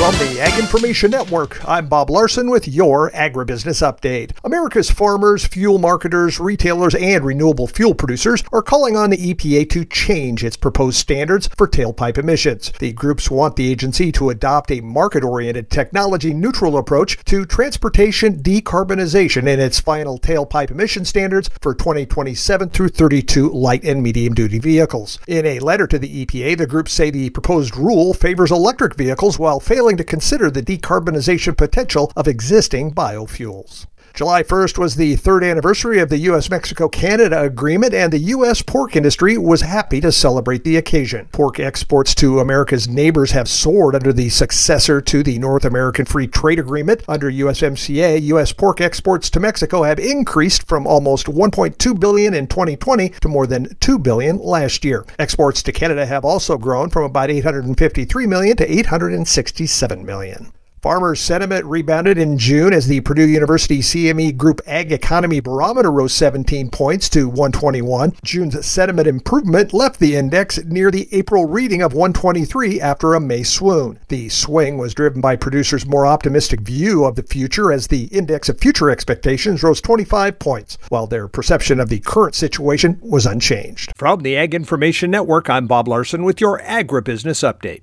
From the Ag Information Network, I'm Bob Larson with your Agribusiness Update. America's farmers, fuel marketers, retailers, and renewable fuel producers are calling on the EPA to change its proposed standards for tailpipe emissions. The groups want the agency to adopt a market-oriented, technology-neutral approach to transportation decarbonization in its final tailpipe emission standards for 2027 through 32 light and medium-duty vehicles. In a letter to the EPA, the groups say the proposed rule favors electric vehicles while failing to consider the decarbonization potential of existing biofuels. July 1st was the third anniversary of the U.S.-Mexico-Canada agreement, and the U.S. pork industry was happy to celebrate the occasion. Pork exports to America's neighbors have soared under the successor to the North American Free Trade Agreement. Under USMCA, U.S. pork exports to Mexico have increased from almost $1.2 billion in 2020 to more than $2 billion last year. Exports to Canada have also grown from about $853 million to $867 million. Farmers' sentiment rebounded in June as the Purdue University CME Group Ag Economy Barometer rose 17 points to 121. June's sentiment improvement left the index near the April reading of 123 after a May swoon. The swing was driven by producers' more optimistic view of the future as the index of future expectations rose 25 points, while their perception of the current situation was unchanged. From the Ag Information Network, I'm Bob Larson with your Agribusiness Update.